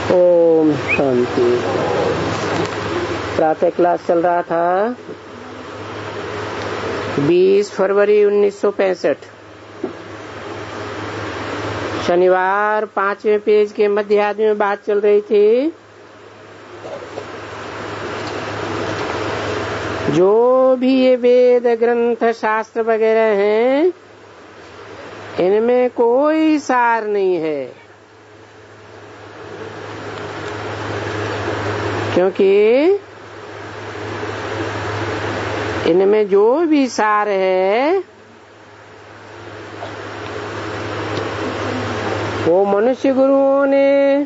ओम शांति। प्रातः क्लास चल रहा था 20 फरवरी 1965, शनिवार 5वें पेज के मध्यार्ध में बात चल रही थी। जो भी ये वेद ग्रंथ शास्त्र वगैरह हैं, इनमें कोई सार नहीं है, क्योंकि इनमें जो भी सार है वो मनुष्य गुरुओं ने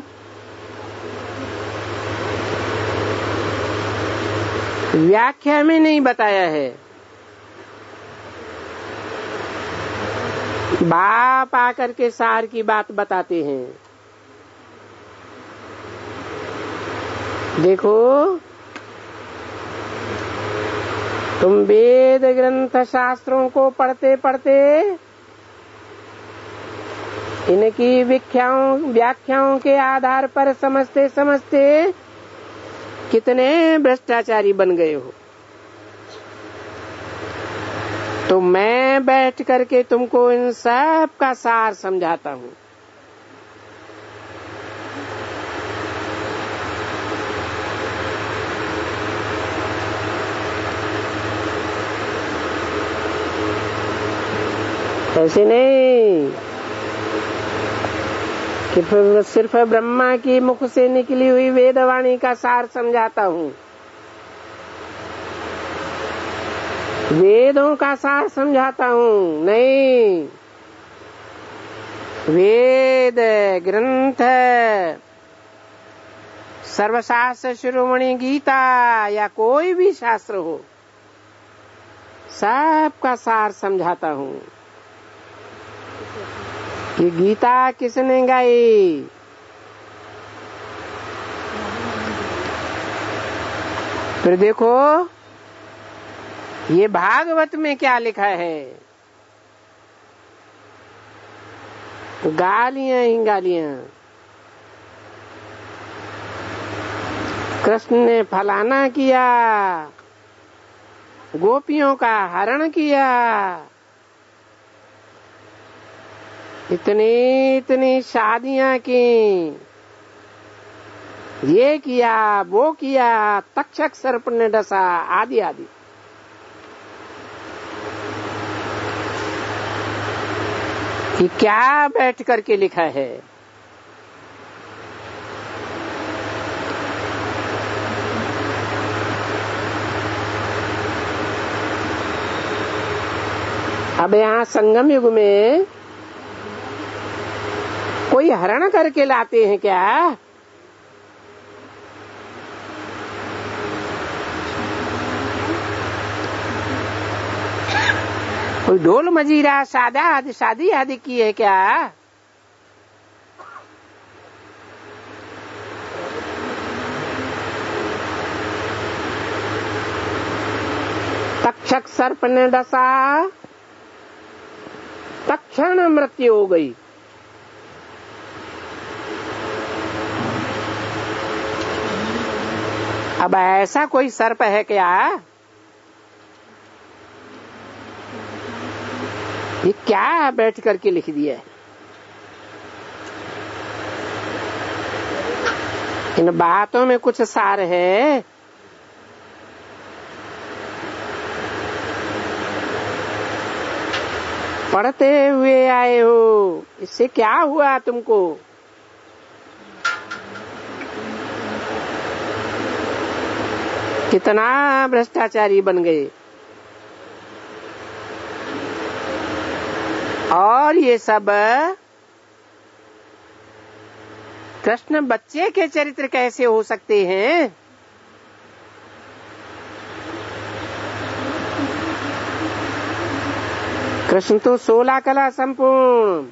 व्याख्या में नहीं बताया है। बाप आकर के सार की बात बताते हैं। देखो, तुम वेद ग्रंथ शास्त्रों को पढ़ते पढ़ते इनकी व्याख्याओं के आधार पर समझते समझते कितने भ्रष्टाचारी बन गए हो। तो मैं बैठ करके तुमको इन सब का सार समझाता हूँ। ऐसे नहीं कि सिर्फ ब्रह्मा की मुख से निकली हुई वेदवाणी का सार समझाता हूँ, वेदों का सार समझाता हूँ। नहीं, वेद ग्रंथ, सर्वशास्त्र शिरोमणि गीता या कोई भी शास्त्र हो, सबका सार समझाता हूँ। ये गीता किसने गाई? फिर देखो ये भागवत में क्या लिखा है। गालियां ही गालियां। कृष्ण ने फलाना किया, गोपियों का हरण किया, इतनी शादियां की, ये किया वो किया, तक्षक सर्प ने डसा, आदि आदि। ये क्या बैठ करके लिखा है? अब यहाँ संगम युग में कोई हरण करके लाते हैं क्या? कोई ढोल मजीरा शादी आदि की है क्या? तक्षक सर्प ने डसा, तक्षण मृत्यु हो गई। अब ऐसा कोई सर्प है क्या? ये क्या बैठ करके लिख दिया है? इन बातों में कुछ सार है? पढ़ते हुए आए हो, इससे क्या हुआ तुमको? कितना भ्रष्टाचारी बन गए। और ये सब कृष्ण बच्चे के चरित्र कैसे हो सकते हैं? कृष्ण तो 16 कला संपूर्ण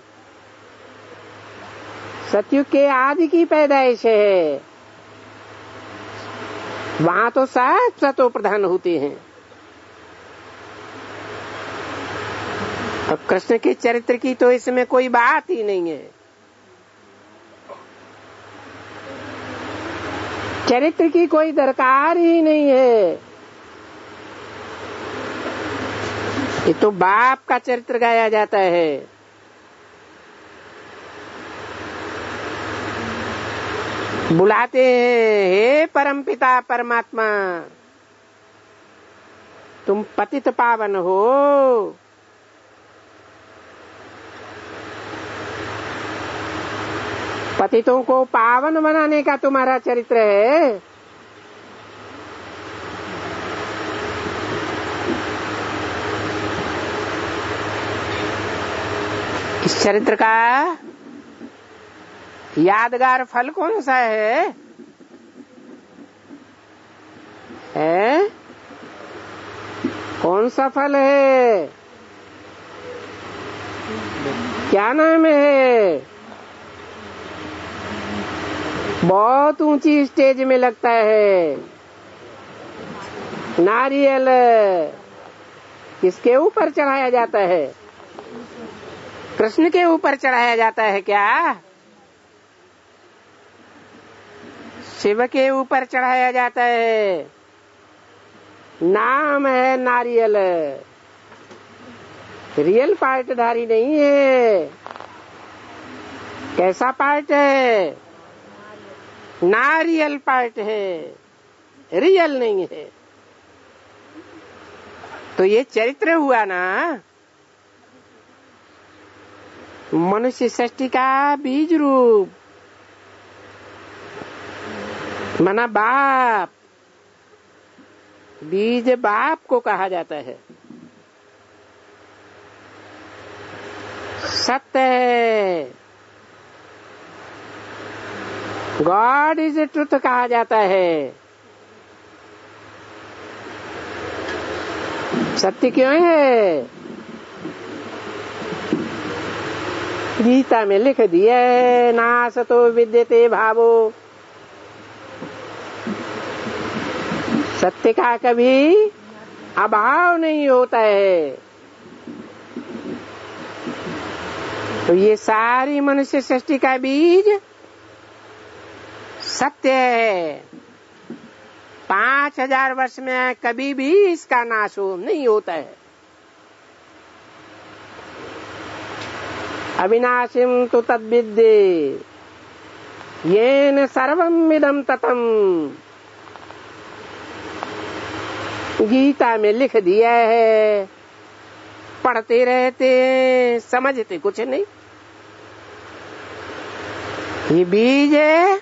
सतयुग के आदि की पैदाइश है। वहां तो सब सतो प्रधान होते हैं। अब कृष्ण के चरित्र की तो इसमें कोई बात ही नहीं है। चरित्र की कोई दरकार ही नहीं है। ये तो बाप का चरित्र गाया जाता है। बुलाते हैं, हे परमपिता परमात्मा, तुम पतित पावन हो। पतितों को पावन बनाने का तुम्हारा चरित्र है। इस चरित्र का यादगार फल कौन सा है? कौन सा फल है? क्या नाम है? बहुत ऊंची स्टेज में लगता है। नारियल किसके ऊपर चढ़ाया जाता है? कृष्ण के ऊपर चढ़ाया जाता है क्या? शिव के ऊपर चढ़ाया जाता है। नाम है नारियल, रियल पार्टधारी नहीं है। कैसा पार्ट है? नारियल पार्ट है, रियल नहीं है। तो ये चरित्र हुआ ना, मनुष्य सृष्टि का बीज रूप, मना बाप। बीज बाप को कहा जाता है। सत्य है, गॉड इज ट्रुथ कहा जाता है। सत्य क्यों है? गीता में लिख दिया है, नासतो विद्यते भावो। सत्य का कभी अभाव नहीं होता है। तो ये सारी मनुष्य सृष्टि का बीज सत्य है। 5000 वर्ष में कभी भी इसका नाश नहीं होता है। अविनाशिम तु तद्विद्ये येन सर्वम इदं ततम। गीता में लिख दिया है, पढ़ते रहते समझते कुछ नहीं। ये बीज है,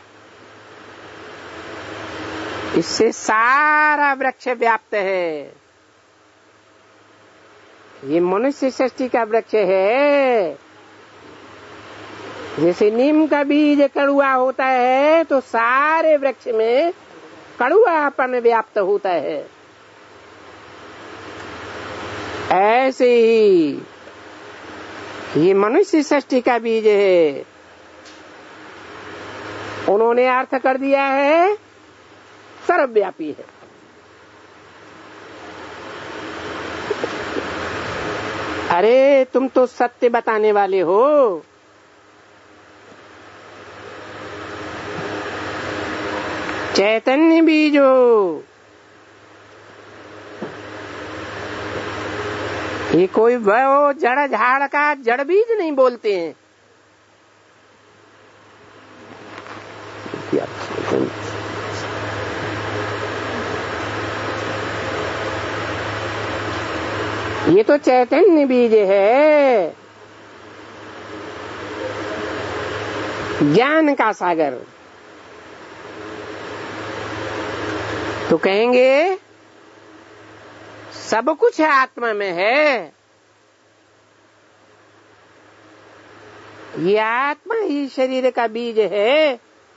इससे सारा वृक्ष व्याप्त है। ये मनुष्य सृष्टि का वृक्ष है। जैसे नीम का बीज कड़ुआ होता है तो सारे वृक्ष में कड़ुआपन व्याप्त होता है। ऐसे ही ये मनुष्य सृष्टि का बीज है। उन्होंने अर्थ कर दिया है सर्वव्यापी है। अरे तुम तो सत्य बताने वाले हो। चैतन्य बीज हो। ये कोई वो जड़ झाड़ का जड़ बीज नहीं बोलते हैं। ये तो चैतन्य बीज है, ज्ञान का सागर। तो कहेंगे सब कुछ आत्मा में है। ये आत्मा ही शरीर का बीज है।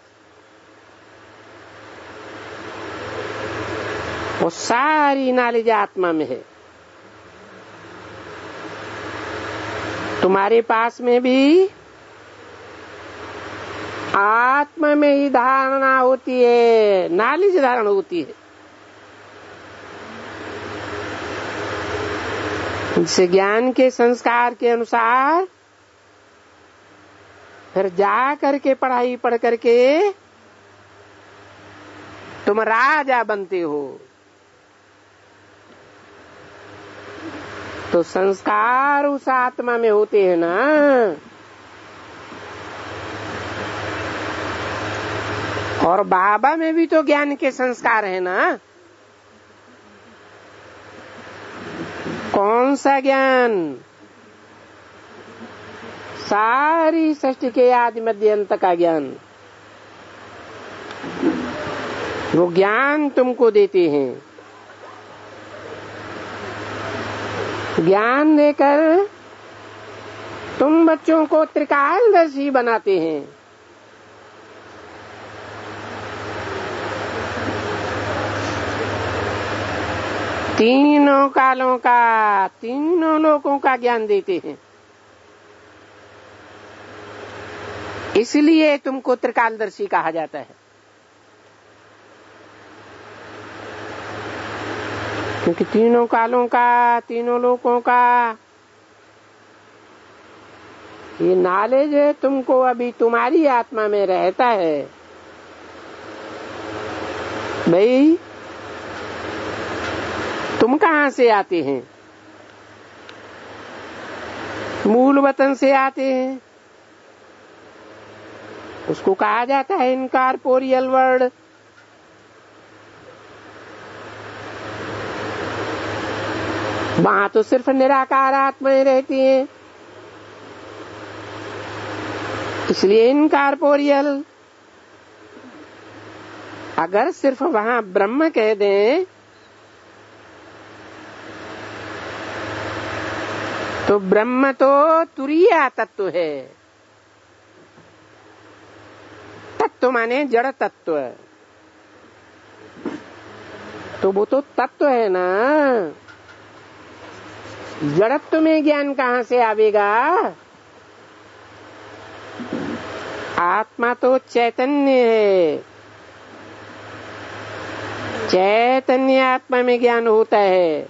वो सारी नॉलेज आत्मा में है। तुम्हारे पास में भी आत्मा में ही धारणा होती है, नॉलेज धारण होती है। इस ज्ञान के संस्कार के अनुसार फिर जा करके पढ़ाई पढ़ करके तुम राजा बनते हो। तो संस्कार उस आत्मा में होते हैं ना। और बाबा में भी तो ज्ञान के संस्कार है ना। कौन सा ज्ञान? सारी सृष्टि के आदि मध्य अंत का ज्ञान। वो ज्ञान तुमको देते हैं। ज्ञान देकर तुम बच्चों को त्रिकालदर्शी बनाते हैं। तीनों कालों का, तीनों लोकों का ज्ञान देते हैं। इसलिए तुमको त्रिकालदर्शी कहा जाता है। क्योंकि तीनों कालों का, तीनों लोकों का ये नॉलेज तुमको अभी तुम्हारी आत्मा में रहता है। भाई तुम कहाँ से आते हैं? मूल वतन से आते हैं। उसको कहा जाता है इनकॉर्पोरियल वर्ल्ड। वहां तो सिर्फ निराकार आत्माएं रहती हैं, इसलिए इनकॉर्पोरियल। अगर सिर्फ वहां ब्रह्म कह दें तो ब्रह्म तो तुरीय तत्व है। तत्व माने जड़ तत्व, तो वो तो तत्व है ना। जड़त्व में ज्ञान कहाँ से आवेगा? आत्मा तो चैतन्य है। चैतन्य आत्मा में ज्ञान होता है।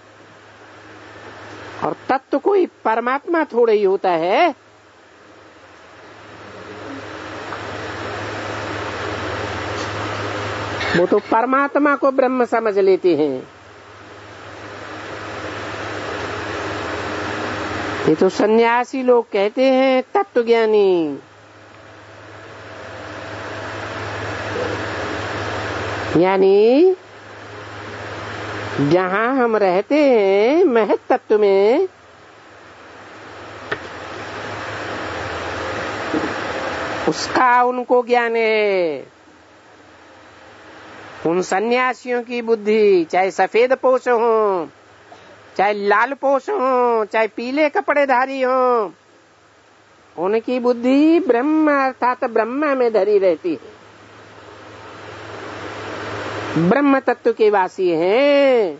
और तत्व कोई परमात्मा थोड़ा ही होता है। वो तो परमात्मा को ब्रह्म समझ लेते हैं। ये तो सन्यासी लोग कहते हैं तत्वज्ञानी। यानी जहां हम रहते हैं महत तत्व में, उसका उनको ज्ञान है। उन सन्यासियों की बुद्धि, चाहे सफेद पोष हो, चाहे लाल पोष हो, चाहे पीले कपड़े धारी हो, उनकी बुद्धि ब्रह्म अर्थात ब्रह्मा में धरी रहती है। ब्रह्म तत्व के वासी हैं।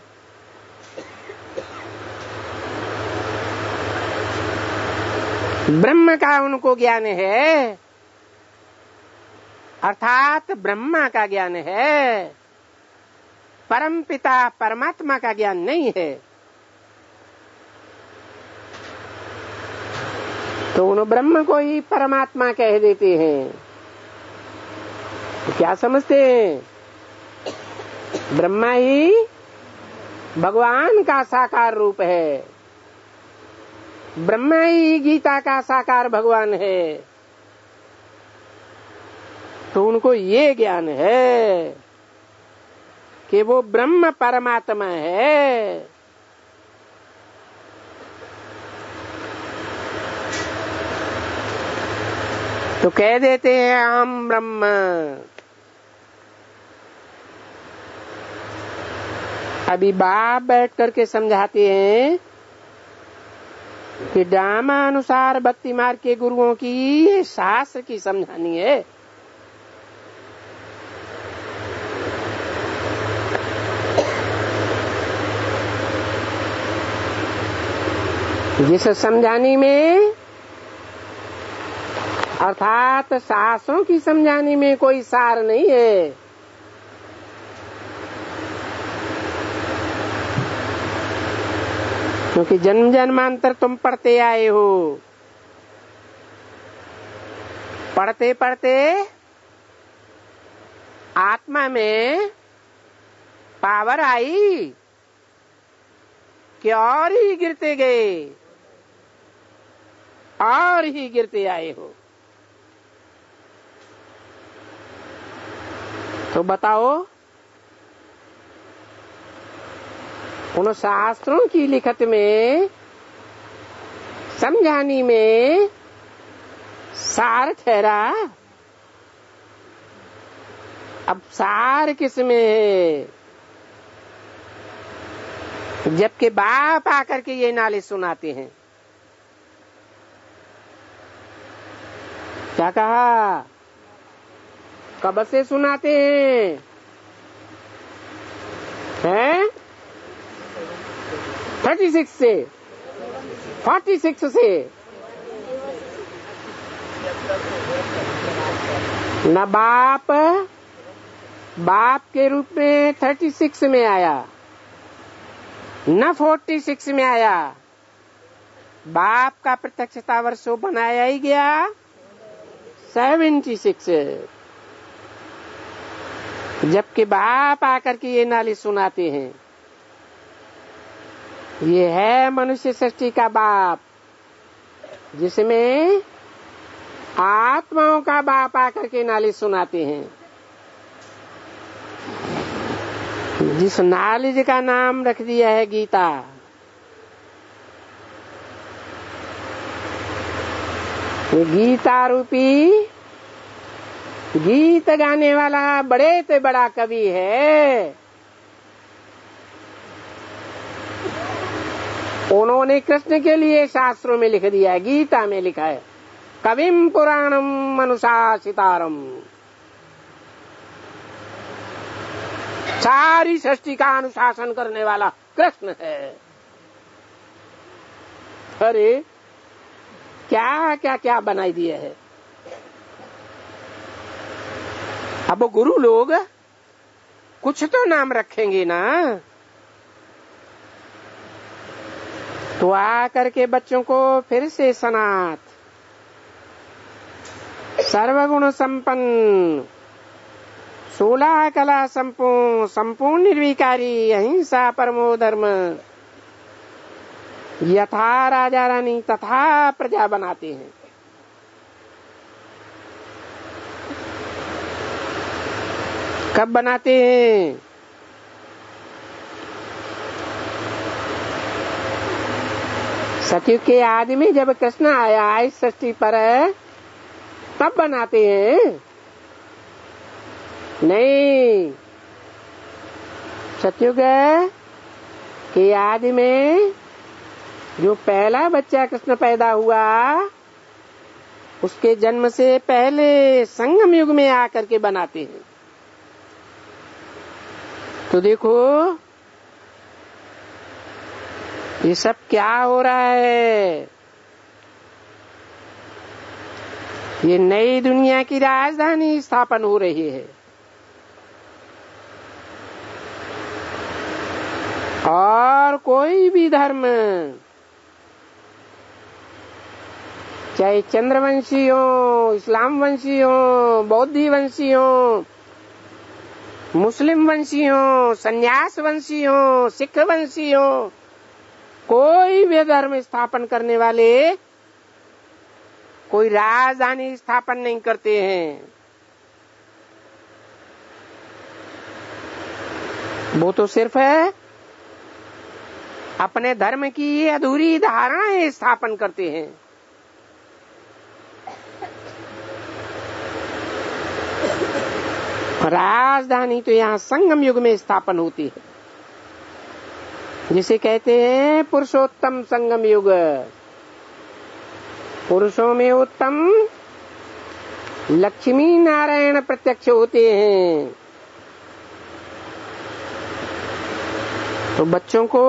ब्रह्म का उनको ज्ञान है, अर्थात ब्रह्मा का ज्ञान है। परम पिता परमात्मा का ज्ञान नहीं है। तो उन ब्रह्म को ही परमात्मा कह देते हैं। तो क्या समझते हैं? ब्रह्मा ही भगवान का साकार रूप है। ब्रह्मा ही गीता का साकार भगवान है। तो उनको ये ज्ञान है कि वो ब्रह्म परमात्मा है। तो कह देते हैं हम ब्रह्म। अभी बाप बैठ करके समझाते हैं कि ड्रामानुसार भक्ति मार्ग के गुरुओं की ये शास्त्र की समझानी है। जिस समझानी में अर्थात सासों की समझानी में कोई सार नहीं है। क्योंकि जन्म जन्मांतर तुम पढ़ते आए हो। पढ़ते पढ़ते आत्मा में पावर आई कि और ही गिरते गए, और ही गिरते आए हो। तो बताओ, उन शास्त्रों की लिखत में, समझानी में सार ठहरा। अब सार किसमें है? जबकि बाप आकर के ये नाले सुनाते हैं। क्या कहा? कब से सुनाते हैं? 36 से, 46 से। न बाप के रूप में 36 में आया, न 46 में आया। बाप का प्रत्यक्षता वर्षों बनाया ही गया 76। जबकि बाप आकर के ये नाली सुनाते हैं। ये है मनुष्य सृष्टि का बाप, जिसमें आत्माओं का बाप आकर के नाली सुनाते हैं। जिस नॉलेज का नाम रख दिया है गीता। ये गीता रूपी गीत गाने वाला बड़े से बड़ा कवि है। उन्होंने कृष्ण के लिए शास्त्रों में लिख दिया है, गीता में लिखा है, कविम पुराणम अनुशासितारम। सारी सृष्टि का अनुशासन करने वाला कृष्ण है। अरे क्या क्या क्या बनाई दिया है। अब गुरु लोग कुछ तो नाम रखेंगे ना, तो आकर के बच्चों को फिर से सनात, सर्वगुण संपन्न, 16 कला संपूर्ण, संपूर्ण निर्विकारी, अहिंसा परमो धर्म, यथा राजा रानी तथा प्रजा बनाते हैं। कब बनाते हैं? सतयुग के आदि में जब कृष्ण आया इस सृष्टि पर, तब बनाते हैं। नहीं, सतयुग के आदि में जो पहला बच्चा कृष्ण पैदा हुआ, उसके जन्म से पहले संगम युग में आकर के बनाते हैं। तो देखो ये सब क्या हो रहा है। ये नई दुनिया की राजधानी स्थापन हो रही है। और कोई भी धर्म, चाहे चंद्रवंशी हो, इस्लाम वंशी हो, बौद्धी वंशी हो, मुस्लिम वंशी हो, संन्यास वंशी हो, सिख वंशी हो, कोई भी धर्म स्थापन करने वाले कोई राजधानी स्थापन नहीं करते हैं। वो तो सिर्फ है अपने धर्म की अधूरी धारणाएं स्थापन करते हैं। राजधानी तो यहाँ संगम युग में स्थापन होती है, जिसे कहते हैं पुरुषोत्तम संगम युग। पुरुषों में उत्तम लक्ष्मी नारायण प्रत्यक्ष होते हैं। तो बच्चों को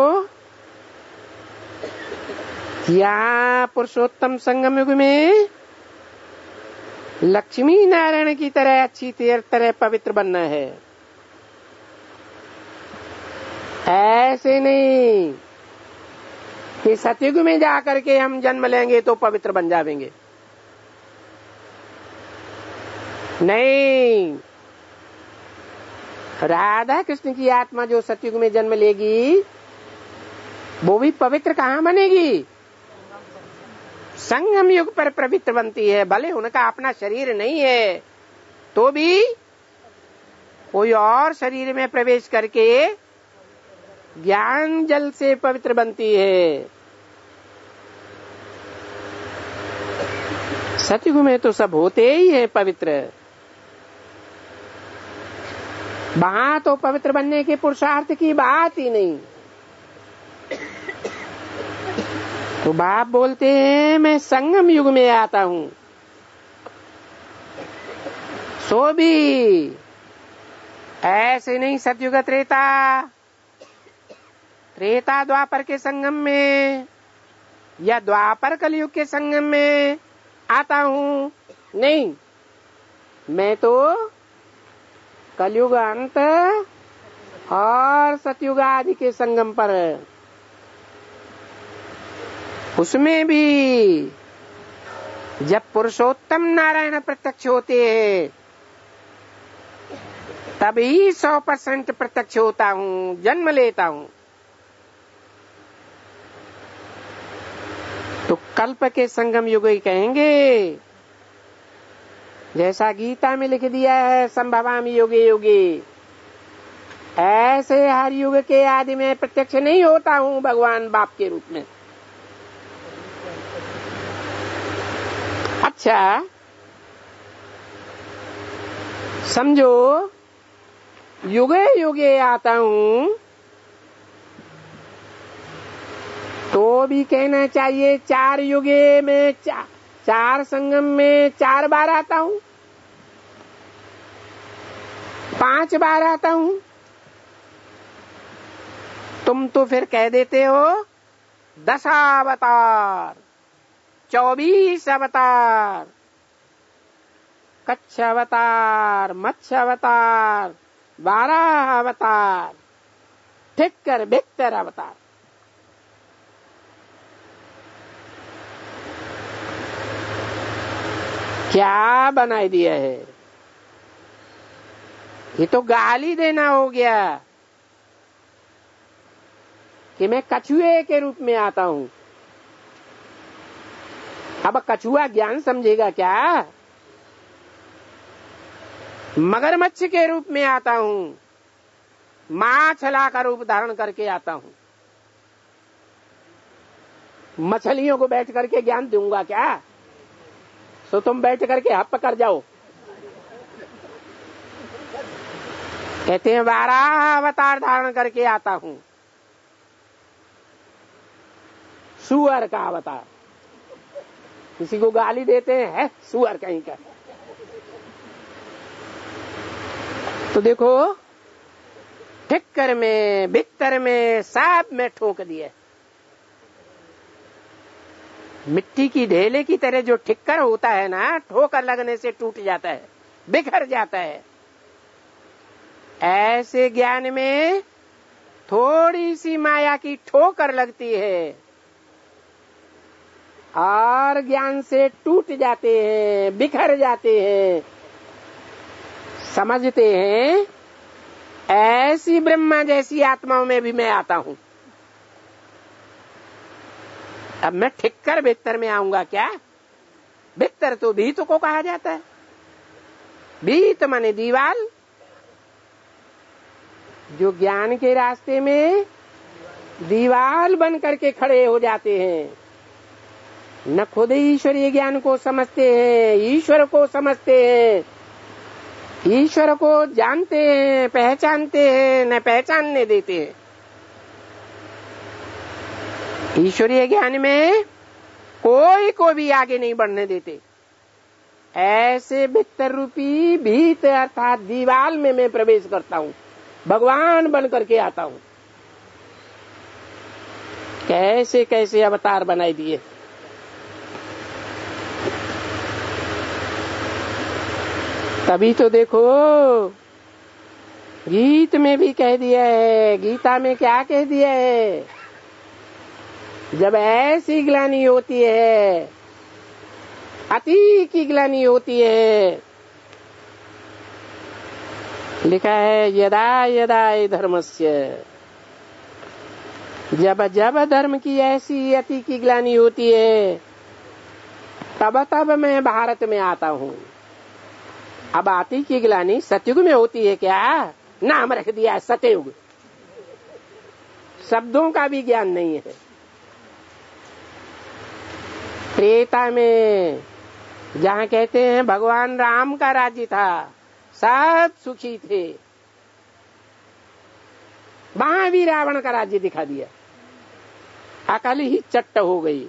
यहाँ पुरुषोत्तम संगम युग में लक्ष्मी नारायण की तरह अच्छी तरह पवित्र बनना है। ऐसे नहीं कि सतयुग में जाकर के हम जन्म लेंगे तो पवित्र बन जाएंगे। नहीं, राधा कृष्ण की आत्मा जो सतयुग में जन्म लेगी वो भी पवित्र कहाँ बनेगी? संगम युग पर पवित्र बनती है। भले उनका अपना शरीर नहीं है तो भी कोई और शरीर में प्रवेश करके ज्ञान जल से पवित्र बनती है। सतयुग में तो सब होते ही है पवित्र। वहां तो पवित्र बनने के पुरुषार्थ की बात ही नहीं। तो बाप बोलते हैं मैं संगम युग में आता हूं, सो भी ऐसे नहीं सतयुग त्रेता द्वापर के संगम में या द्वापर कलयुग के संगम में आता हूं, नहीं, मैं तो कलयुग अंत और सतयुग आदि के संगम पर, उसमें भी जब पुरुषोत्तम नारायण प्रत्यक्ष होते हैं तभी 100% प्रत्यक्ष होता हूं, जन्म लेता हूं। तो कल्प के संगम युग ही कहेंगे, जैसा गीता में लिख दिया है संभवामि युगे युगे, ऐसे हर युग के आदि में प्रत्यक्ष नहीं होता हूं भगवान बाप के रूप में। अच्छा समझो युगे युगे आता हूं तो भी कहना चाहिए 4 युगे में 4 संगम में 4 बार आता हूं, 5 बार आता हूं। तुम तो फिर कह देते हो 10 अवतार, 24 अवतार, कच्छ अवतार, मत्स्य अवतार, 12 अवतार, ठिक्कर बिक्तर अवतार। क्या बनाई दिया है? ये तो गाली देना हो गया कि मैं कछुए के रूप में आता हूं। अब कछुआ ज्ञान समझेगा क्या? मगरमच्छ के रूप में आता हूं, माछला का रूप धारण करके आता हूं। मछलियों को बैठ करके ज्ञान दूंगा क्या? तो तुम बैठ करके हप कर जाओ। कहते हैं 12 अवतार धारण करके आता हूं, सुअर का अवतार। किसी को गाली देते हैं, है सुअर कहीं का। तो देखो ठिक्कर में बिक्तर में सब में ठोक दिए। मिट्टी की ढेले की तरह जो ठिक्कर होता है ना, ठोकर लगने से टूट जाता है, बिखर जाता है। ऐसे ज्ञान में थोड़ी सी माया की ठोकर लगती है और ज्ञान से टूट जाते हैं, बिखर जाते हैं। समझते हैं ऐसी ब्रह्मा जैसी आत्माओं में भी मैं आता हूं। अब मैं ठिक्कर बिक्तर में आऊंगा क्या? बिक्तर तो भीत को कहा जाता है। भीत माने दीवाल, जो ज्ञान के रास्ते में दीवाल बन करके खड़े हो जाते हैं। न खुद ईश्वरीय ज्ञान को समझते हैं, ईश्वर को समझते हैं, ईश्वर को जानते हैं, पहचानते हैं, न पहचानने देते हैं। ईश्वरीय ज्ञान में कोई को भी आगे नहीं बढ़ने देते। ऐसे बिक्तर रूपी भीत अर्थात दीवाल में मैं प्रवेश करता हूं, भगवान बन करके आता हूं। कैसे कैसे अवतार बनाए दिए। तभी तो देखो गीत में भी कह दिया है, गीता में क्या कह दिया है? जब ऐसी ग्लानि होती है, अति की ग्लानि होती है, लिखा है यदा यदा धर्मस्य, जब जब धर्म की ऐसी अति की ग्लानि होती है तब तब मैं भारत में आता हूँ। अब अति की ग्लानि सतयुग में होती है क्या? नाम रख दिया सतयुग, शब्दों का भी ज्ञान नहीं है। त्रेता में जहाँ कहते हैं भगवान राम का राज्य था, सब सुखी थे, वहां भी रावण का राज्य दिखा दिया, अकल ही चट्ट हो गई।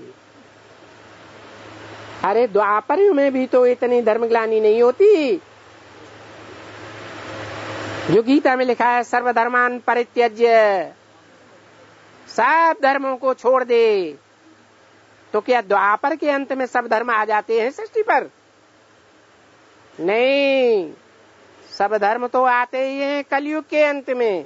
अरे द्वापर में भी तो इतनी धर्मग्लानि नहीं होती। जो गीता में लिखा है सर्वधर्मान परित्यज्य, सब धर्मों को छोड़ दे, तो क्या द्वापर के अंत में सब धर्म आ जाते हैं सृष्टि पर? नहीं, सब धर्म तो आते ही हैं कलयुग के अंत में।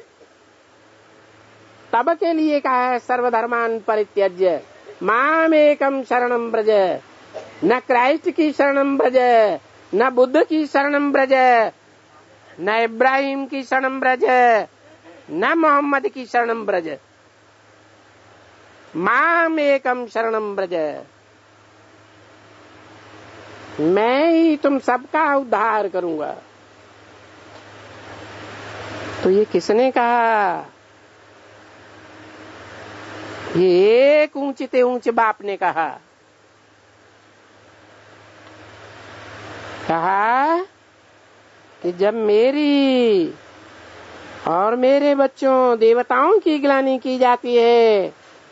तब के लिए कहा है सर्वधर्मान परित्यज्य माम एकम शरणम ब्रज। न क्राइस्ट की शरणम ब्रज, न बुद्ध की शरणम ब्रज, न इब्राहिम की शरणम ब्रज, न मोहम्मद की शरणम ब्रज, माम एकम शरणम ब्रज। मैं ही तुम सबका उद्धार करूंगा। तो ये किसने कहा? ये एक ऊंचे ऊंचे बाप ने कहा कि जब मेरी और मेरे बच्चों देवताओं की ग्लानि की जाती है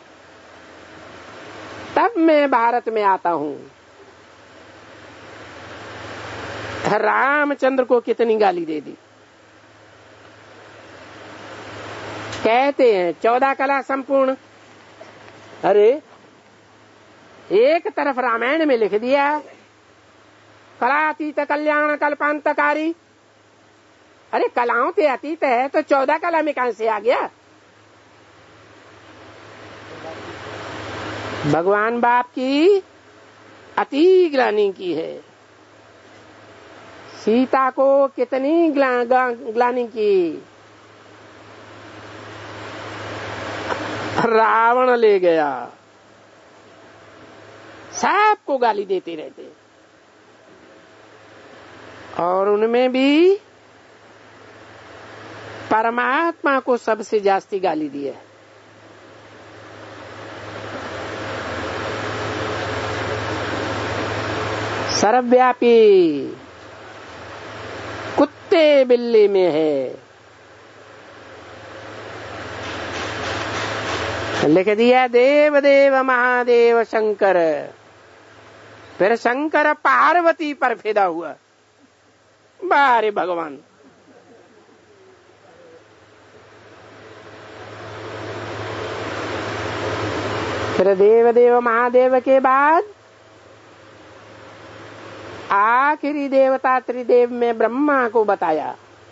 तब मैं भारत में आता हूँ। रामचंद्र को कितनी गाली दे दी। कहते हैं 14 कला संपूर्ण। अरे एक तरफ रामायण में लिख दिया कलातीत कल्याण कल्पांतकारी। अरे कलाओं से अतीत है तो 14 कला में कहां से आ गया? भगवान बाप की अति ग्लानि की है। सीता को कितनी ग्लानि की। रावण ले गया, सबको गाली देते रहते, और उनमें भी परमात्मा को सबसे जास्ती गाली दी है। सर्वव्यापी कुत्ते बिल्ली में है। लिख दिया देव देव महादेव शंकर। फिर शंकर पार्वती पर फिदा हुआ। बारे भगवान, फिर देव देव महादेव के बाद आखिरी देवता त्रिदेव में ब्रह्मा को बताया।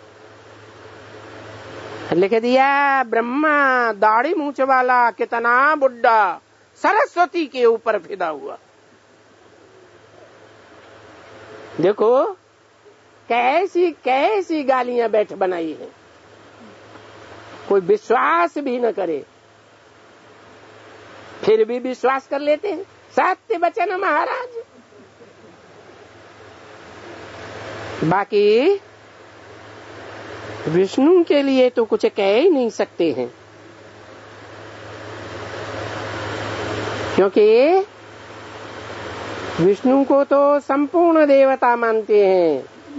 लिख दिया ब्रह्मा दाढ़ी मूंछ वाला कितना बुड्ढा सरस्वती के ऊपर फिदा हुआ। देखो कैसी कैसी गालियां बैठ बनाई है, कोई विश्वास भी न करे फिर भी विश्वास कर लेते हैं। सत्य वचन महाराज। बाकी विष्णु के लिए तो कुछ कह ही नहीं सकते हैं, क्योंकि विष्णु को तो संपूर्ण देवता मानते हैं।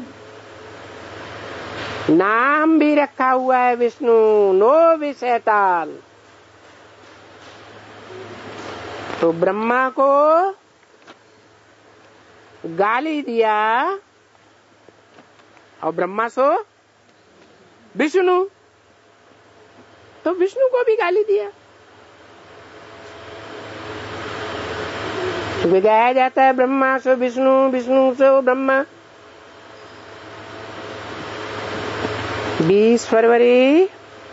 नाम भी रखा हुआ है विष्णु, नो विषयताल। तो ब्रह्मा को गाली दिया और ब्रह्मा सो विष्णु, तो विष्णु को भी गाली दिया। तो गाया जाता है ब्रह्मा सो विष्णु, विष्णु सो ब्रह्मा। 20 फरवरी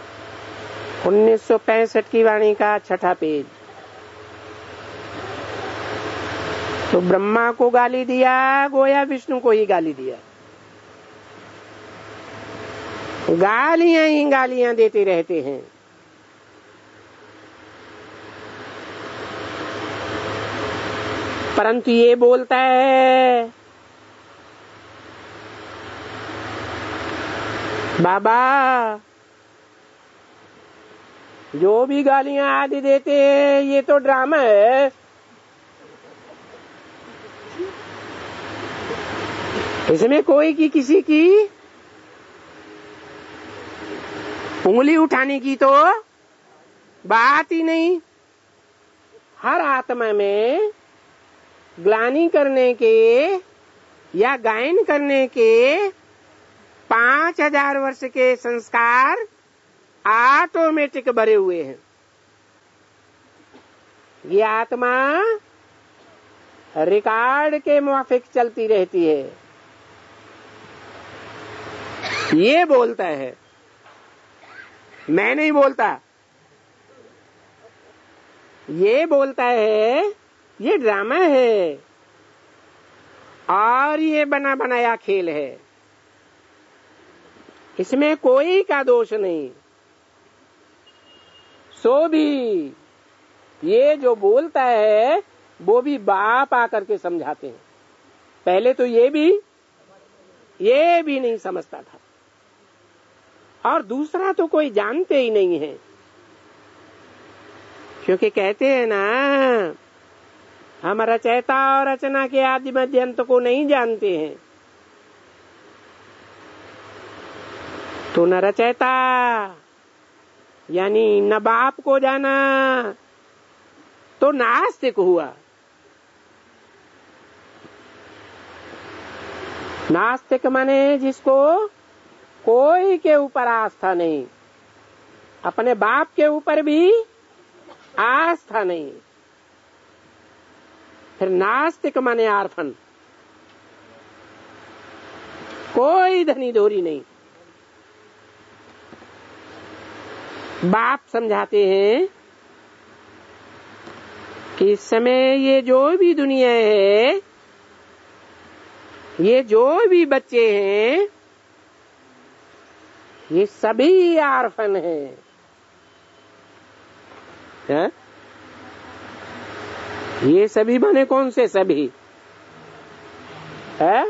1965 की वाणी का 6ठा पेज। तो ब्रह्मा को गाली दिया गोया विष्णु को ही गाली दिया। गालियां ही गालियां देते रहते हैं। परंतु ये बोलता है बाबा जो भी गालियां आदि देते हैं ये तो ड्रामा है, इसमें कोई की किसी की उंगली उठाने की तो बात ही नहीं। हर आत्मा में ग्लानि करने के या गायन करने के 5000 वर्ष के संस्कार ऑटोमेटिक भरे हुए हैं। ये आत्मा रिकॉर्ड के मुआफिक चलती रहती है। ये बोलता है, मैं नहीं बोलता। ये बोलता है ये ड्रामा है और ये बना बनाया खेल है, इसमें कोई का दोष नहीं। सो भी ये जो बोलता है वो भी बाप आकर के समझाते हैं। पहले तो ये भी नहीं समझता था, और दूसरा तो कोई जानते ही नहीं है, क्योंकि कहते हैं ना हम रचयिता और रचना के आदि मध्य अंत को नहीं जानते हैं। तो न रचयिता यानी न बाप को जाना तो नास्तिक हुआ। नास्तिक माने जिसको कोई के ऊपर आस्था नहीं, अपने बाप के ऊपर भी आस्था नहीं। फिर नास्तिक माने आर्फन, कोई धनी धोरी नहीं। बाप समझाते हैं कि इस समय ये जो भी दुनिया है, ये जो भी बच्चे हैं, ये सभी आर्फन हैं। है? ये सभी माने कौन से सभी है?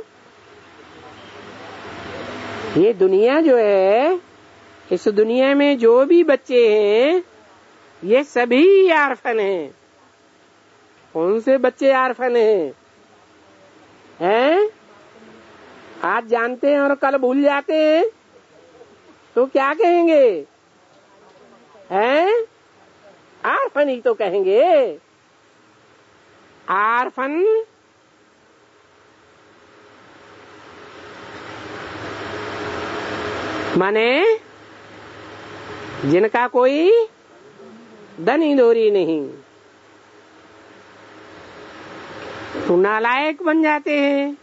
ये दुनिया जो है, इस दुनिया में जो भी बच्चे हैं ये सभी आर्फन हैं। कौन से बच्चे आर्फन हैं? हैं? आज जानते हैं और कल भूल जाते हैं तो क्या कहेंगे? हैं? आर्फन ही तो कहेंगे। आर्फन माने जिनका कोई धनी धोरी नहीं, तो नालायक बन जाते हैं।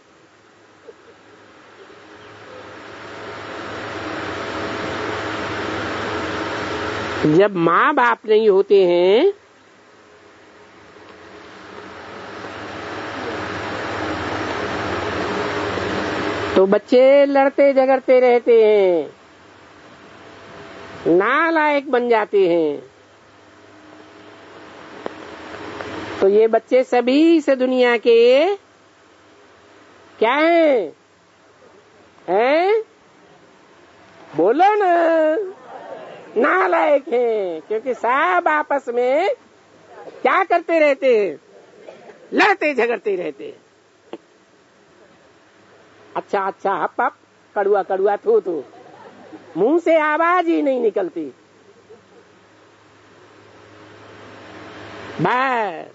जब माँ बाप नहीं होते हैं तो बच्चे लड़ते झगड़ते रहते हैं, नालायक बन जाते हैं। तो ये बच्चे सभी इस दुनिया के क्या हैं? हैं? बोलो ना, नालायक हैं। क्योंकि सब आपस में क्या करते रहते हैं? लड़ते झगड़ते रहते हैं। अच्छा अच्छा, हप हप, कड़ुआ कड़ुआ, थू थू, मुंह से आवाज ही नहीं निकलती। बस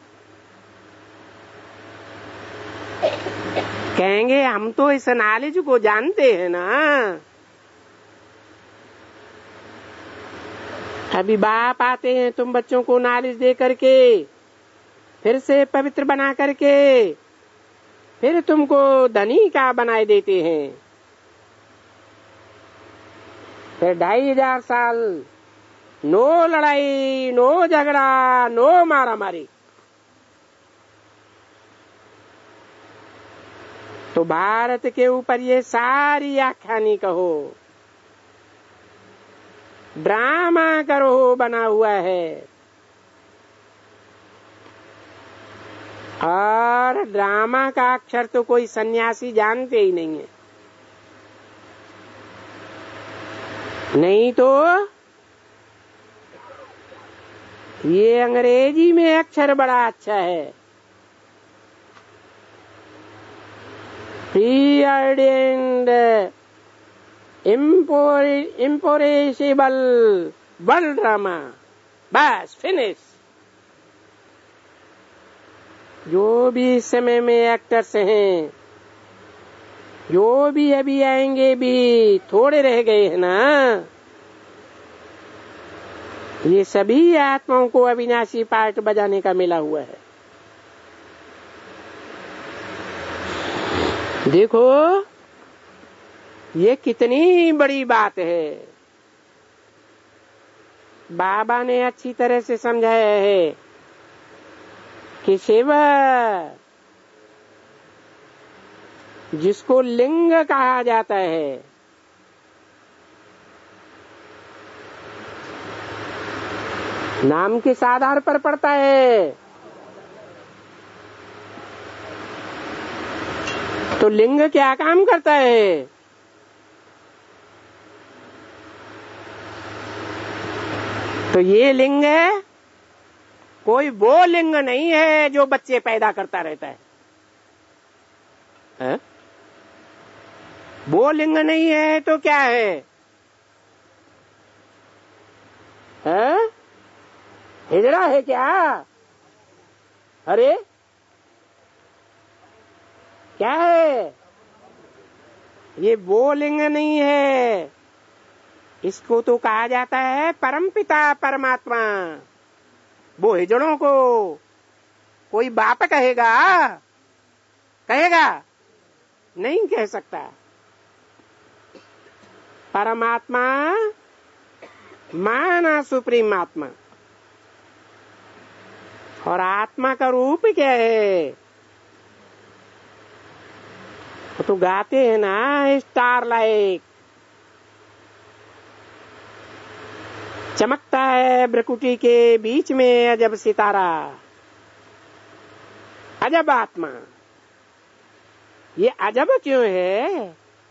कहेंगे हम तो इस नॉलेज को जानते हैं ना। अभी बाप आते हैं तुम बच्चों को नॉलेज दे करके, फिर से पवित्र बना करके, फिर तुमको धनी का बनाए देते हैं। फिर 2500 साल नो लड़ाई, नो झगड़ा, नो मारा मारी। तो भारत के ऊपर ये सारी आख्यानी कहो ड्रामा करो बना हुआ है, और ड्रामा का अक्षर तो कोई सन्यासी जानते ही नहीं है। नहीं तो ये अंग्रेजी में अक्षर बड़ा अच्छा है, प्रीऑर्डेन्ड इम्पोरेसिबल वर्ल्ड ड्रामा, बस फिनिश। जो भी इस समय में एक्टर्स हैं, जो भी अभी आएंगे, भी थोड़े रह गए हैं ना, ये सभी आत्माओं को अविनाशी पार्ट बजाने का मिला हुआ है। देखो ये कितनी बड़ी बात है। बाबा ने अच्छी तरह से समझाया है कि शिव जिसको लिंग कहा जाता है, नाम किस आधार पर पड़ता है? तो लिंग क्या काम करता है? तो ये लिंग है, कोई वो लिंग नहीं है जो बच्चे पैदा करता रहता है? वो लिंग नहीं है तो क्या है? हिजड़ा है क्या? अरे क्या है? ये वो लिंग नहीं है, इसको तो कहा जाता है परमपिता परमात्मा। वो हिजड़ों को कोई बाप कहेगा? कहेगा? नहीं कह सकता। परमात्मा माना सुप्रीम आत्मा, और आत्मा का रूप क्या है? वो तो गाते हैं ना, स्टार लाइक चमकता है भ्रकुटी के बीच में अजब सितारा, अजब आत्मा। ये अजब क्यों है?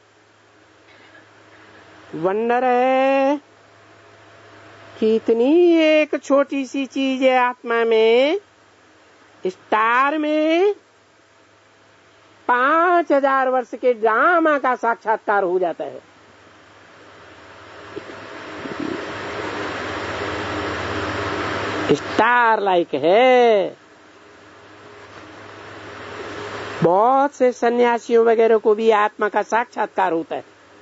वंडर है कि इतनी एक छोटी सी चीज है आत्मा में, स्टार में 5000 वर्ष के ड्रामा का साक्षात्कार हो जाता है। स्टार लाइक है। बहुत से सन्यासियों वगैरह को भी आत्मा का साक्षात्कार होता है।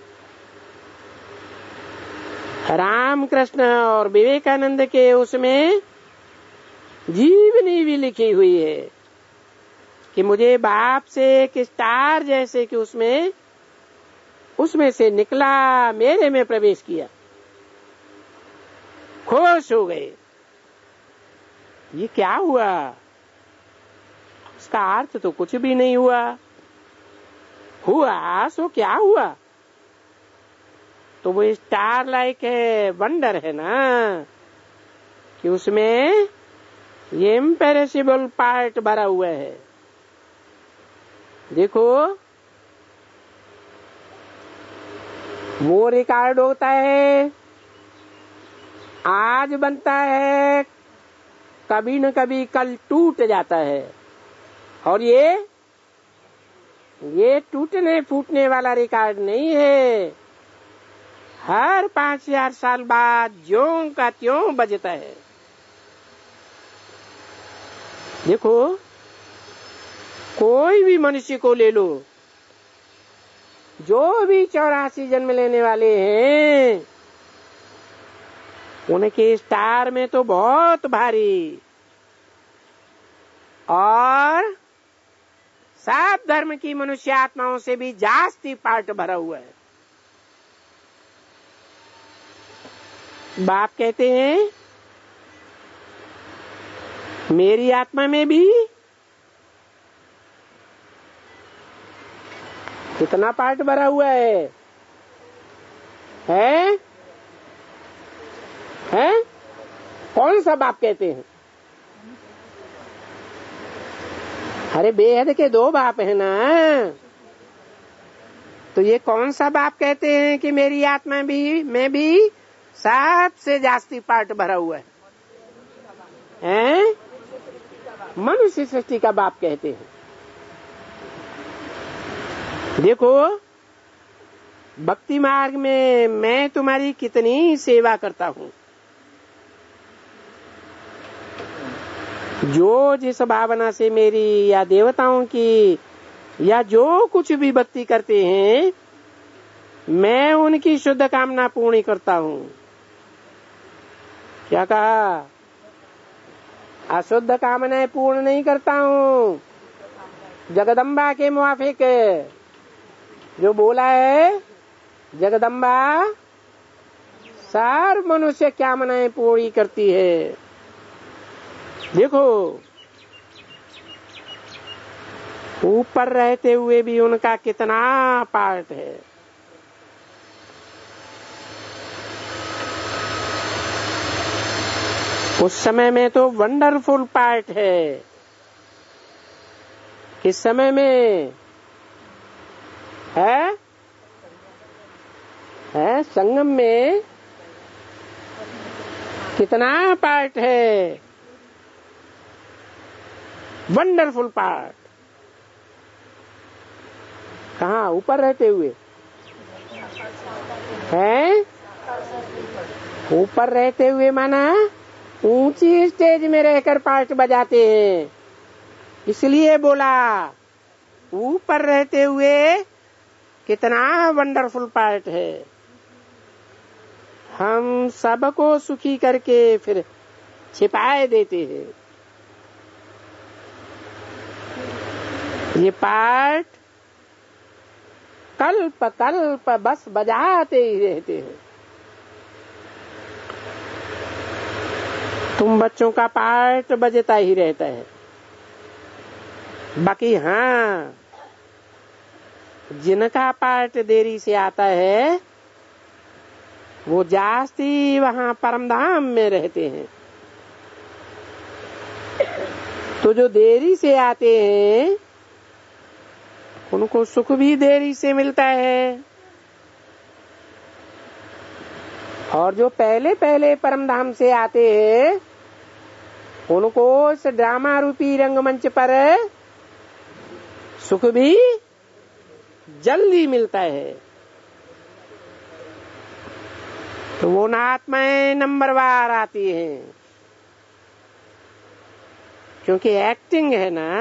रामकृष्ण और विवेकानंद के उसमें जीवनी भी लिखी हुई है कि मुझे बाप से एक स्टार जैसे कि उसमें से निकला, मेरे में प्रवेश किया, खुश हो गए। ये क्या हुआ? उसका अर्थ तो कुछ भी नहीं हुआ सो क्या हुआ? तो वो स्टार लाइक है, वंडर है ना, कि उसमें ये इम्पेरेसिबल पार्ट भरा हुआ है। देखो वो रिकॉर्ड होता है, आज बनता है, कभी न कभी कल टूट जाता है। और ये टूटने फूटने वाला रिकॉर्ड नहीं है, हर 5000 साल बाद ज्यों का त्यों बजता है। देखो कोई भी मनुष्य को ले लो, जो भी 84 जन्म लेने वाले हैं, उनके स्टार में तो बहुत भारी और सब धर्म की मनुष्य आत्माओं से भी जास्ती पार्ट भरा हुआ है। बाप कहते हैं मेरी आत्मा में भी कितना पार्ट भरा हुआ है? हैं? कौन सा बाप कहते हैं? अरे बेहद के दो बाप है ना, तो ये कौन सा बाप कहते हैं कि मेरी आत्मा में भी सबसे जास्ती पार्ट भरा हुआ है? हैं? मनुष्य सृष्टि का बाप कहते हैं। देखो भक्ति मार्ग में मैं तुम्हारी कितनी सेवा करता हूँ। जो जिस भावना से मेरी या देवताओं की या जो कुछ भी भक्ति करते हैं, मैं उनकी शुद्ध कामना पूर्ण करता हूँ। क्या कहा? अशुद्ध कामनाएं पूर्ण नहीं करता हूँ। जगदम्बा के मुआफिक जो बोला है, जगदम्बा सार मनुष्य कामनाएं पूरी करती है। देखो ऊपर रहते हुए भी उनका कितना पार्ट है। उस समय में तो वंडरफुल पार्ट है। इस समय में है संगम में कितना पार्ट है, वंडरफुल पार्ट। कहाँ? ऊपर रहते हुए हैं। ऊपर रहते हुए माना ऊंची स्टेज में रहकर पार्ट बजाते हैं, इसलिए बोला ऊपर रहते हुए कितना वंडरफुल पार्ट है। हम सबको सुखी करके फिर छिपाए देते हैं। ये पार्ट कल्प कल्प बस बजाते ही रहते हैं। तुम बच्चों का पार्ट बजता ही रहता है। बाकी हाँ, जिनका पार्ट देरी से आता है वो जास्ती वहां परमधाम में रहते हैं। तो जो देरी से आते हैं उनको सुख भी देरी से मिलता है, और जो पहले पहले परमधाम से आते हैं उनको इस ड्रामा रूपी रंगमंच पर सुख भी जल्दी मिलता है। तो वो आत्माएं नंबरवार आती हैं, क्योंकि एक्टिंग है ना।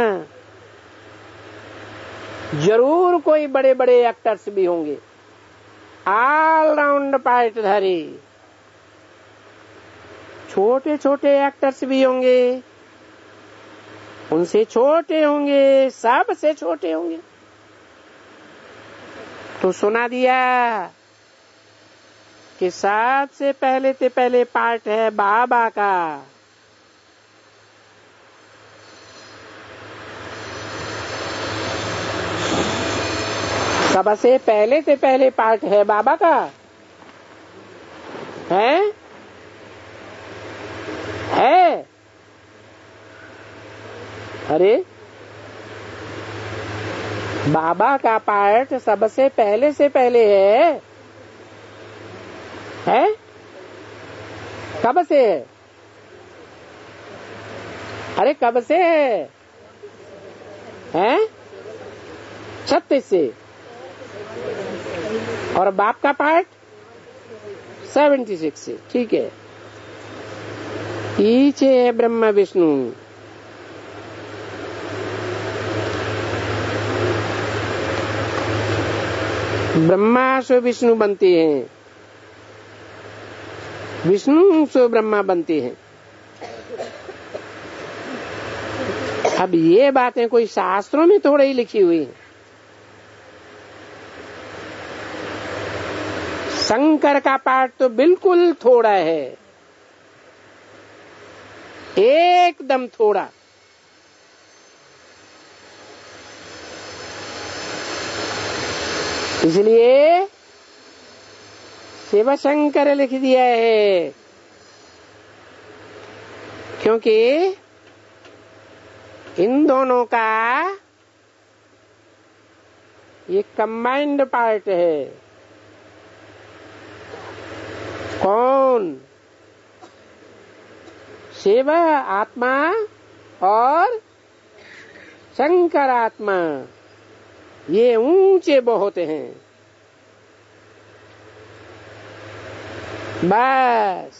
जरूर कोई बड़े बड़े एक्टर्स भी होंगे, ऑल राउंड पार्टधारी। छोटे छोटे एक्टर्स भी होंगे, उनसे छोटे होंगे, सबसे छोटे होंगे। तो सुना दिया कि सबसे पहले पार्ट है बाबा का। सबसे पहले पार्ट है बाबा का। है अरे बाबा का पार्ट सबसे पहले से पहले है? कब से है? अरे कब से है? 36 से। और बाप का पार्ट 76 से। ठीक है। पीछे है ब्रह्मा विष्णु। ब्रह्मा से विष्णु बनते हैं, विष्णु से ब्रह्मा बनते हैं। अब ये बातें कोई शास्त्रों में थोड़ी ही लिखी हुई है। शंकर का पार्ट तो बिल्कुल थोड़ा है, एकदम थोड़ा। इसलिए शिव शंकर लिख दिया है क्योंकि इन दोनों का ये कंबाइंड पार्ट है। कौन? शिव आत्मा और शंकर आत्मा, ये ऊंचे बहुत हैं। बस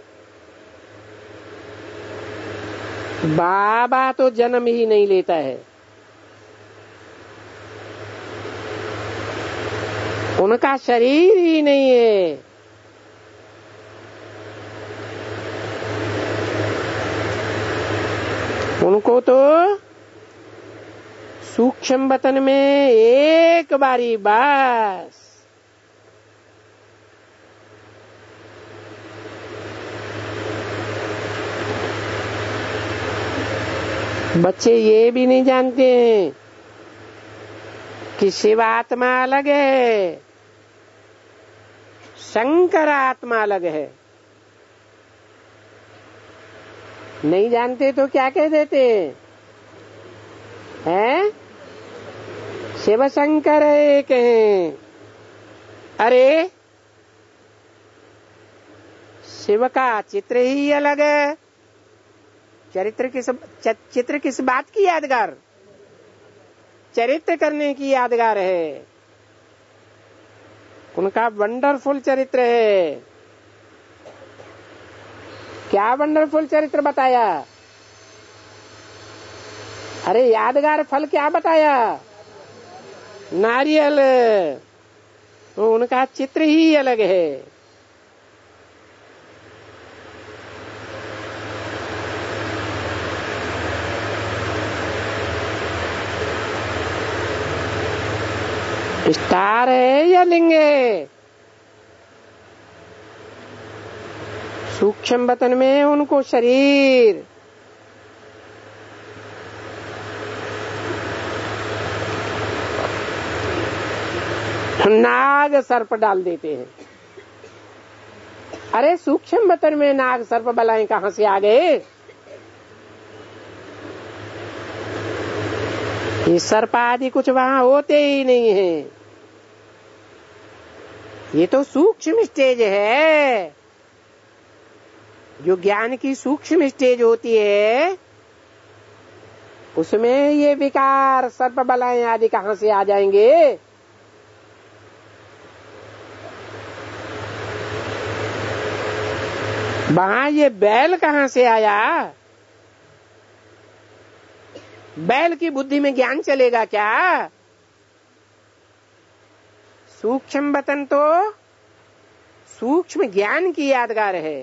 बाबा तो जन्म ही नहीं लेता है, उनका शरीर ही नहीं है। उनको तो सूक्ष्म वतन में एक बारी बस बच्चे ये भी नहीं जानते हैं कि शिव आत्मा अलग है, शंकर आत्मा अलग है। नहीं जानते तो क्या कह देते हैं? शिव शंकर एक हैं। अरे शिव का चित्र ही अलग है। चित्र किस बात की यादगार? चरित्र करने की यादगार है। उनका वंडरफुल चरित्र है। क्या वंडरफुल चरित्र बताया? अरे यादगार फल क्या बताया? नारियल। तो उनका चित्र ही अलग है। स्टार है या लिंग है? सूक्ष्म वतन में उनको शरीर, नाग सर्प डाल देते हैं। अरे सूक्ष्म वतन में नाग सर्प बलाएं कहां से आ गए? ये सर्प आदि कुछ वहां होते ही नहीं है। ये तो सूक्ष्म स्टेज है। जो ज्ञान की सूक्ष्म स्टेज होती है उसमें ये विकार सर्प बलाएं आदि कहां से आ जाएंगे? वहां ये बैल कहां से आया? बैल की बुद्धि में ज्ञान चलेगा क्या? सूक्ष्म वतन तो सूक्ष्म ज्ञान की यादगार है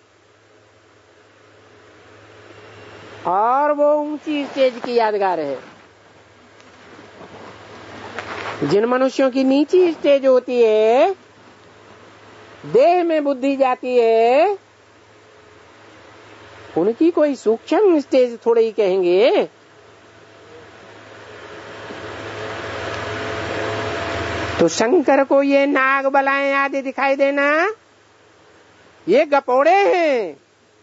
और वो ऊंची स्टेज की यादगार है। जिन मनुष्यों की नीची स्टेज होती है, देह में बुद्धि जाती है, उनकी कोई सूक्ष्म स्टेज थोड़े ही कहेंगे। तो शंकर को ये नाग बलाएं आदि दिखाई देना, ये गपोड़े हैं।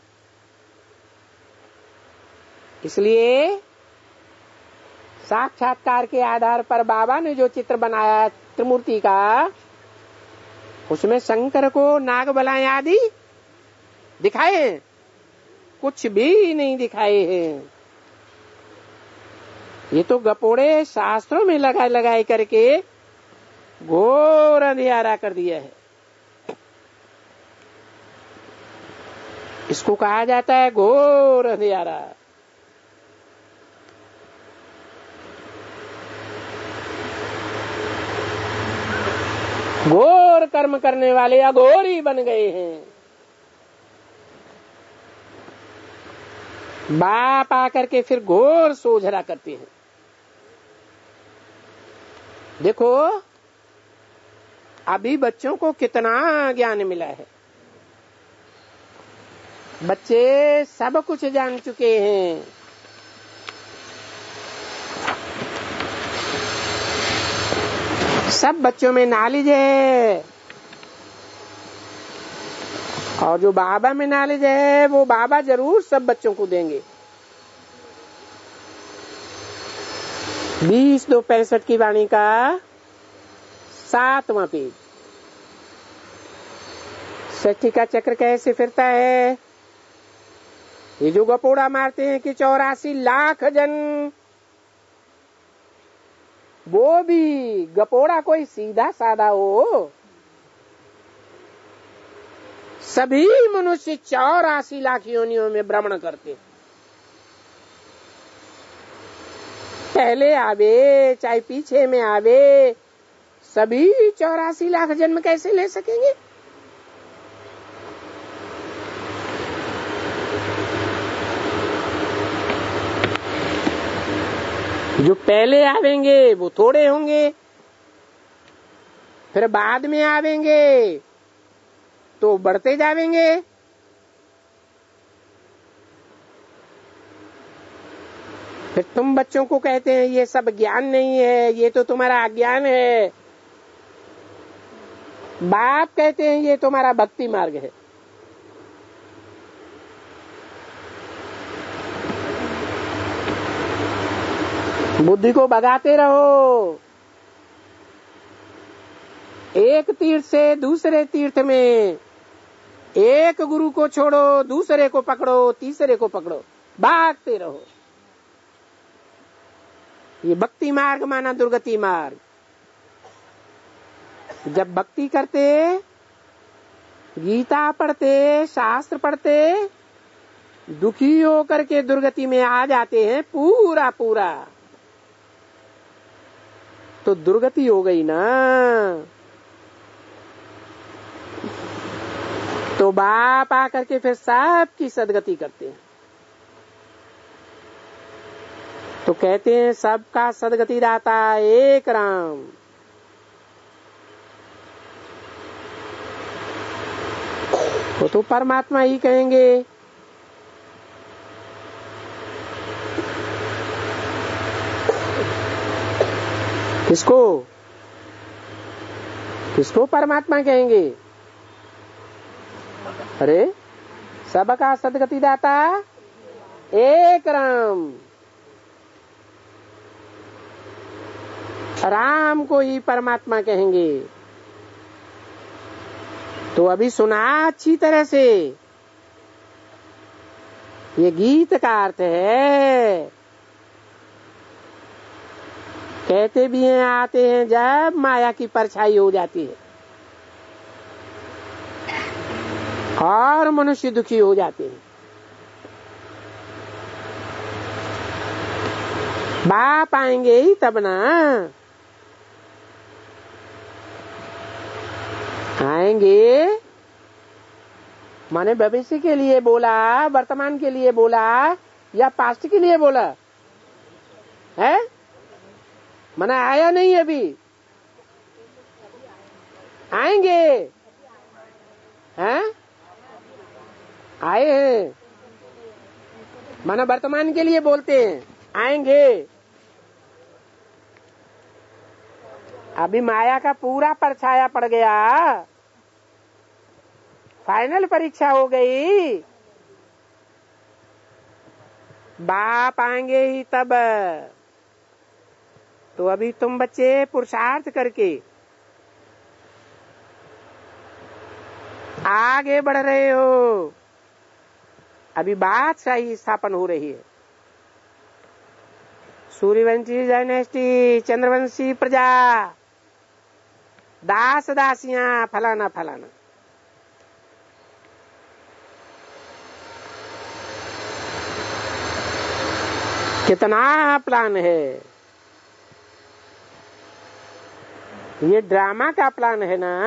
इसलिए साक्षात्कार के आधार पर बाबा ने जो चित्र बनाया त्रिमूर्ति का, उसमें शंकर को नाग बलाएं आदि दिखाए हैं? कुछ भी नहीं दिखाए हैं। ये तो गपोड़े शास्त्रों में लगाए करके घोर अंधियारा कर दिया है। इसको कहा जाता है घोर अंधियारा। घोर कर्म करने वाले अघोरी बन गए हैं। बाप आकर के फिर घोर सोझरा करते हैं। देखो अभी बच्चों को कितना ज्ञान मिला है। बच्चे सब कुछ जान चुके हैं। सब बच्चों में नॉलेज है और जो बाबा में नॉलेज है वो बाबा जरूर सब बच्चों को देंगे। 20/2/65 की वाणी का 7वां पेज। सृष्टि का चक्र कैसे फिरता है? ये जो गपोड़ा मारते हैं कि 84 लाख जन, वो भी गपोड़ा कोई सीधा साधा हो? सभी मनुष्य 84 लाख योनियों में भ्रमण करते, पहले आवे चाहे पीछे में आवे, सभी 84 लाख जन्म कैसे ले सकेंगे? जो पहले आवेंगे वो थोड़े होंगे, फिर बाद में आवेंगे तो बढ़ते जावेंगे। फिर तुम बच्चों को कहते हैं ये सब ज्ञान नहीं है, ये तो तुम्हारा अज्ञान है। बाप कहते हैं ये तुम्हारा भक्ति मार्ग है। बुद्धि को भगाते रहो, एक तीर्थ से दूसरे तीर्थ में, एक गुरु को छोड़ो दूसरे को पकड़ो, तीसरे को पकड़ो, भागते रहो। ये भक्ति मार्ग माना दुर्गति मार्ग। जब भक्ति करते, गीता पढ़ते, शास्त्र पढ़ते, दुखी होकर के दुर्गति में आ जाते हैं पूरा पूरा, तो दुर्गति हो गई ना। तो बाप आकर के फिर सबकी सदगति करते हैं। तो कहते हैं सबका सदगति दाता एक राम। वो तो परमात्मा ही कहेंगे। किसको किसको परमात्मा कहेंगे? अरे सबका सदगति दाता एक राम। राम को ही परमात्मा कहेंगे। तो अभी सुना अच्छी तरह से, ये गीत का अर्थ है। कहते भी हैं आते हैं जब माया की परछाई हो जाती है और मनुष्य दुखी हो जाते हैं। बाप आएंगे ही तब ना। आएंगे माने भविष्य के लिए बोला, वर्तमान के लिए बोला या पास्ट के लिए बोला है? मना आया नहीं अभी, आएंगे हैं? आए हैं माना वर्तमान के लिए बोलते हैं, आएंगे। अभी माया का पूरा परछाया पड़ गया, फाइनल परीक्षा हो गई, बाप आएंगे ही तब। तो अभी तुम बच्चे पुरुषार्थ करके आगे बढ़ रहे हो। अभी बादशाही स्थापन हो रही है। सूर्यवंशी डायनेस्टी, चंद्रवंशी प्रजा, दास दासियां, फलाना फलाना। कितना प्लान है। ये ड्रामा का प्लान है ना।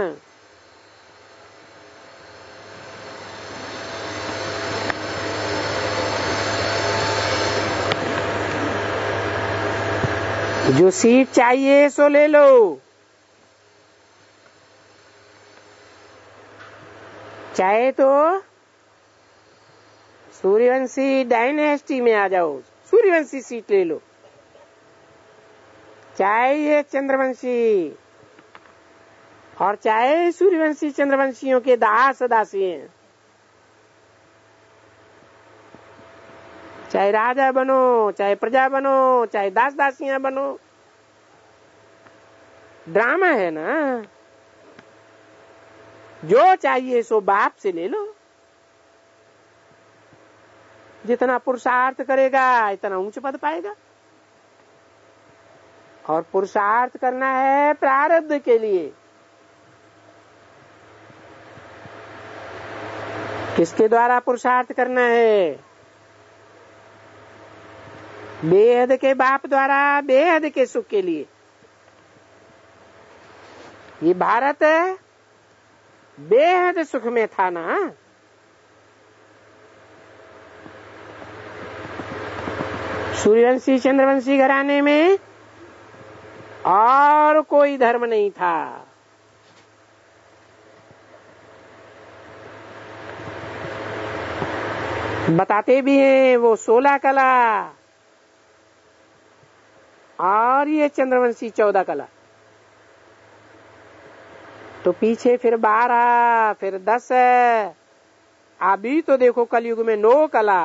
जो सीट चाहिए सो ले लो। चाहे तो सूर्यवंशी डायनेस्टी में आ जाओ, सूर्यवंशी सीट ले लो। चाहे ये चंद्रवंशी, और चाहे सूर्यवंशी चंद्रवंशियों के दास दासी हैं, चाहे राजा बनो, चाहे प्रजा बनो, चाहे दास दासियां बनो, ड्रामा है ना। जो चाहिए सो बाप से ले लो। जितना पुरुषार्थ करेगा इतना ऊंच पद पाएगा। और पुरुषार्थ करना है प्रारब्ध के लिए। किसके द्वारा पुरुषार्थ करना है? बेहद के बाप द्वारा, बेहद के सुख के लिए। ये भारत बेहद सुख में था ना। सूर्यवंशी चंद्रवंशी घराने में और कोई धर्म नहीं था। बताते भी हैं वो 16 कला और ये चंद्रवंशी 14 कला। तो पीछे फिर 12, फिर 10। अभी तो देखो कलयुग में 9 कला।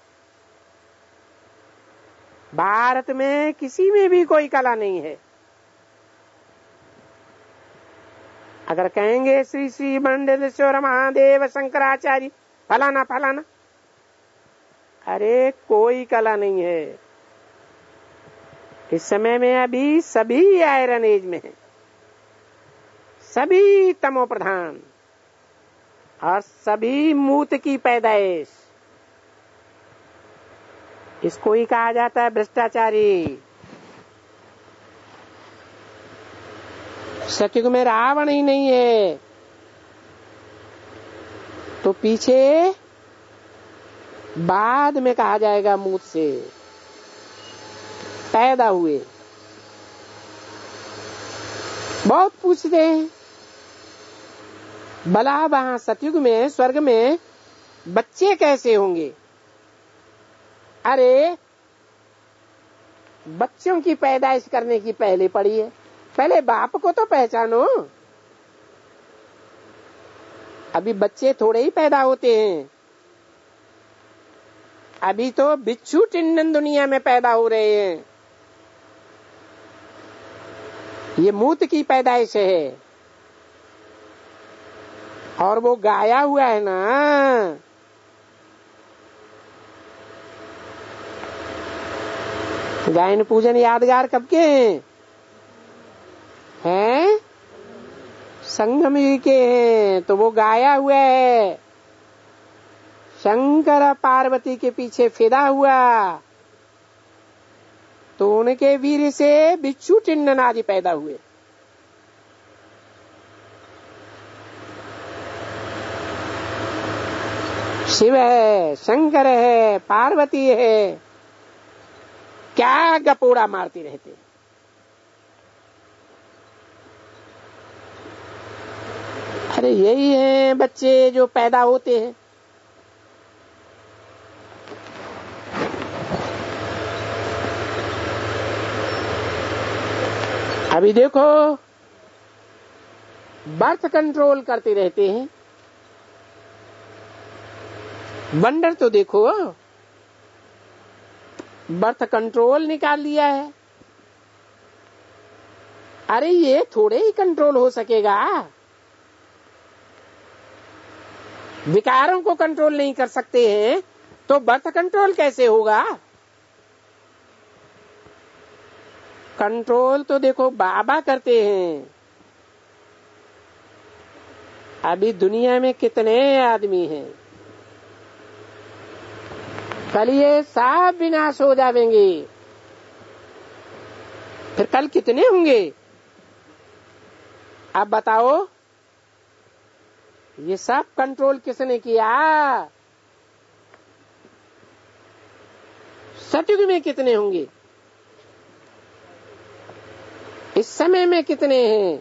भारत में किसी में भी कोई कला नहीं है। अगर कहेंगे श्री श्री मंडलेश्वर महादेव शंकराचार्य फलाना फलाना, अरे कोई कला नहीं है। इस समय में अभी सभी आयरन एज में है, सभी तमो प्रधान और सभी मूत की पैदाइश। इसको ही कहा जाता है भ्रष्टाचारी। सतयुग में रावण ही नहीं है तो पीछे बाद में कहा जाएगा मूत से पैदा हुए। बहुत पूछते हैं भला वहां सतयुग में स्वर्ग में बच्चे कैसे होंगे? अरे बच्चों की पैदाइश करने की पहले पड़ी है। पहले बाप को तो पहचानो। अभी बच्चे थोड़े ही पैदा होते हैं। अभी तो बिच्छू टिंडन दुनिया में पैदा हो रहे हैं। ये मूत की पैदाइश है। और वो गाया हुआ है ना। गायन पूजन यादगार कब के हैं? संगम युग के हैं। तो वो गाया हुआ है। शंकर पार्वती के पीछे फिदा हुआ तो उनके वीर से बिच्छू टिंडन आदि पैदा हुए। शिव है, शंकर है, पार्वती है, क्या गपोड़ा मारती रहते। अरे यही हैं बच्चे जो पैदा होते हैं। अभी देखो बर्थ कंट्रोल करते रहते हैं। वंडर तो देखो बर्थ कंट्रोल निकाल लिया है। अरे ये थोड़े ही कंट्रोल हो सकेगा। विकारों को कंट्रोल नहीं कर सकते हैं तो बर्थ कंट्रोल कैसे होगा? कंट्रोल तो देखो बाबा करते हैं। अभी दुनिया में कितने आदमी हैं, कल ये सब विनाश हो जाएंगे। फिर कल कितने होंगे? आप बताओ। ये सब कंट्रोल किसने किया? सतयुग में कितने होंगे? इस समय में कितने हैं?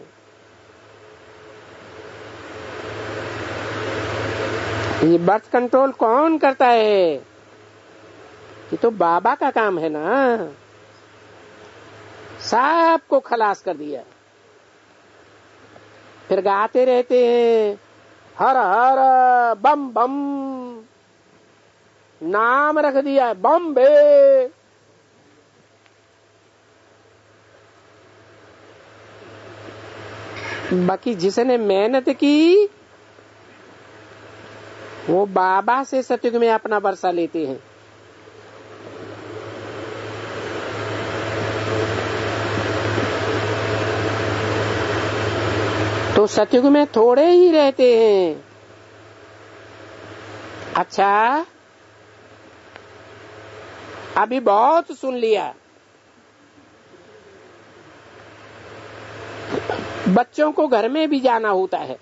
ये बर्थ कंट्रोल कौन करता है? ये तो बाबा का काम है ना। सबको खलास कर दिया। फिर गाते रहते हैं हर हर बम बम, नाम रख दिया बम्बे। बाकी जिसने मेहनत की वो बाबा से सतयुग में अपना वर्षा लेते हैं। तो सतयुग में थोड़े ही रहते हैं। अच्छा, अभी बहुत सुन लिया। बच्चों को घर में भी जाना होता है।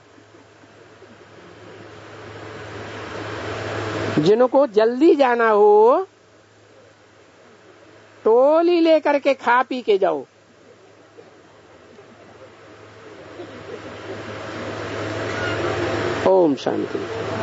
जिनको जल्दी जाना हो टोली लेकर के खा पी के जाओ। ओम शांति।